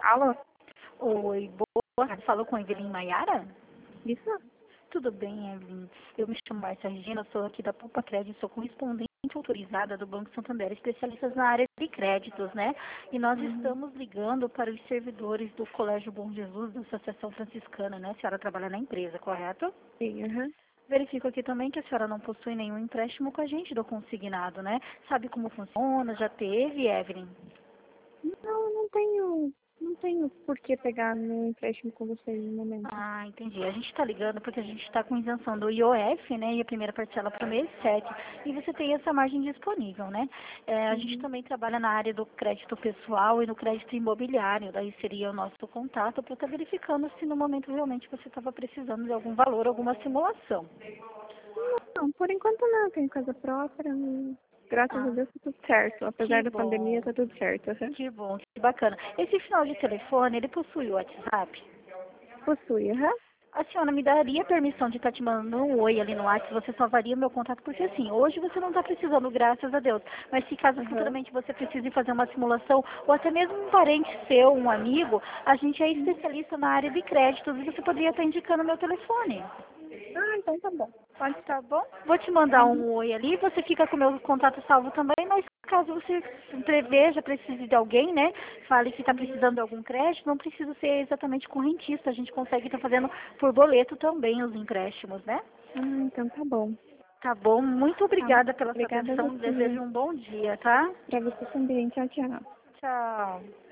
Alô? Oi, boa tarde. Falou com a Evelyn Maiara? Isso? Tudo bem, Evelyn? Eu me chamo Márcia Regina, sou aqui da Poupa Crédito, sou correspondente autorizada do Banco Santander, especialistas na área de créditos, né? E nós estamos ligando para os servidores do Colégio Bom Jesus, da Associação Franciscana, né? A senhora trabalha na empresa, correto? Sim, aham. Verifico aqui também que a senhora não possui nenhum empréstimo com a gente do consignado, né? Sabe como funciona? Já teve, Evelyn? Não tenho por que pegar meu empréstimo com vocês no momento. Ah, entendi. A gente está ligando porque a gente está com isenção do IOF, né? E a primeira parcela para o mês 7. E você tem essa margem disponível, né? A gente Uhum. também trabalha na área do crédito pessoal e no crédito imobiliário. Daí seria o nosso contato para estar verificando se no momento realmente você estava precisando de algum valor, alguma simulação. Não, por enquanto não, eu tenho casa própria. Graças a Ah, Deus tá tudo certo. que Apesar da pandemia, bom. tá tudo certo. Aham. Que bom, que bacana. Esse final de telefone, ele possui o WhatsApp? Possui, aham. A senhora me daria permissão de estar te mandando um oi ali no WhatsApp, você salvaria o meu contato, porque assim, hoje você não está precisando, graças a Deus, mas se caso Aham. futuramente você precise fazer uma simulação, ou até mesmo um parente seu, um amigo, a gente é especialista na área de créditos e você poderia estar indicando o meu telefone. Ah, então tá bom. Pode ser. Tá bom? Vou te mandar Uhum. um oi ali, você fica com o meu contato salvo também, mas caso você preveja, precise de alguém, né? Fale que está Uhum. precisando de algum crédito, não precisa ser exatamente correntista, a gente consegue estar fazendo por boleto também os empréstimos, né? Ah, então tá bom. Tá bom, muito Tá. obrigada pela sua Obrigada a atenção, você. desejo um bom dia, tá? Pra você também. Tchau, tchau. Tchau.